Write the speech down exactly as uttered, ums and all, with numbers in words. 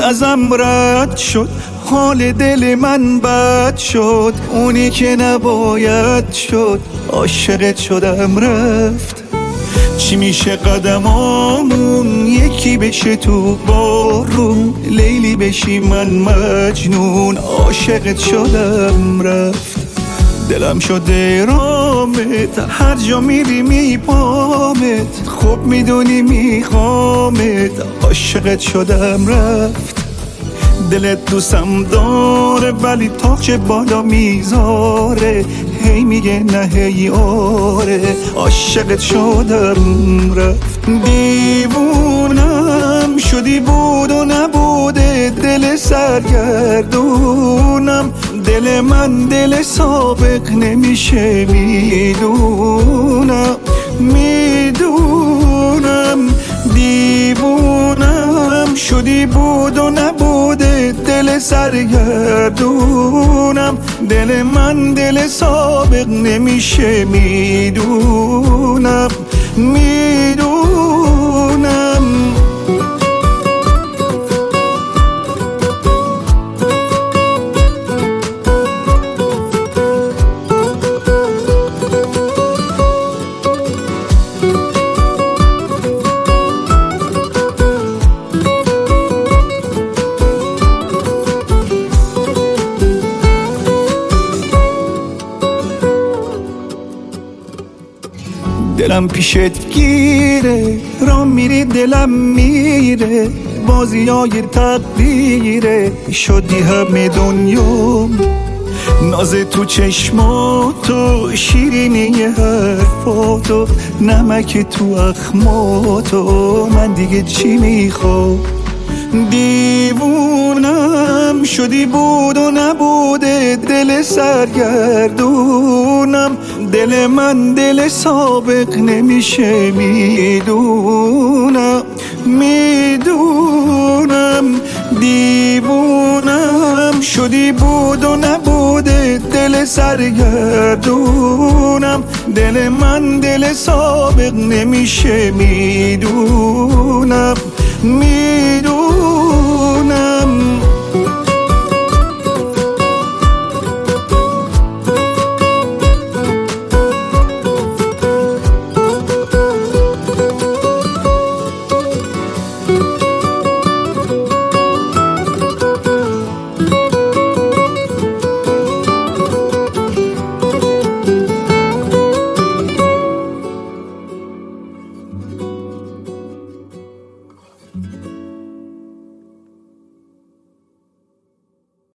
ازم رد شد، حال دل من بد شد، اونی که نباید شد، عاشقت شدم رفت. چی میشه قدمامون یکی بشه تو بارون، لیلی بشی من مجنون، عاشقت شدم رفت. دلم شده رامت، هر جا میری میپامت، خوب میدونی میخوامت، عاشقت شدم رفت. دلت دوستم داره ولی تاخچ بالا میذاره، هی میگه نه هی آره، عاشقت شدم رفت. دیوونم شدی بود و نبوده، دل سرگردونم، دل من دل سابق نمیشه، میدونم میدونم. دیوونم شدی بود و نبوده، دل سرگردونم، دل من دل سابق نمیشه، میدونم میدونم. دلم پیشت گیره، را میری دلم میره، بازی های تقدیره، شدی همه دنیا. ناز تو چشماتو، شیرینی حرفاتو، نمک تو اخماتو، من دیگه چی میخوام؟ دیوونم شدی بود و نبوده، دل سرگردونم، دل من دل سابق نمیشه، میدونم میدونم. دیوونم شدی بود و نبوده، دل سرگردونم، دل من دل سابق نمیشه، میدونم میدونم.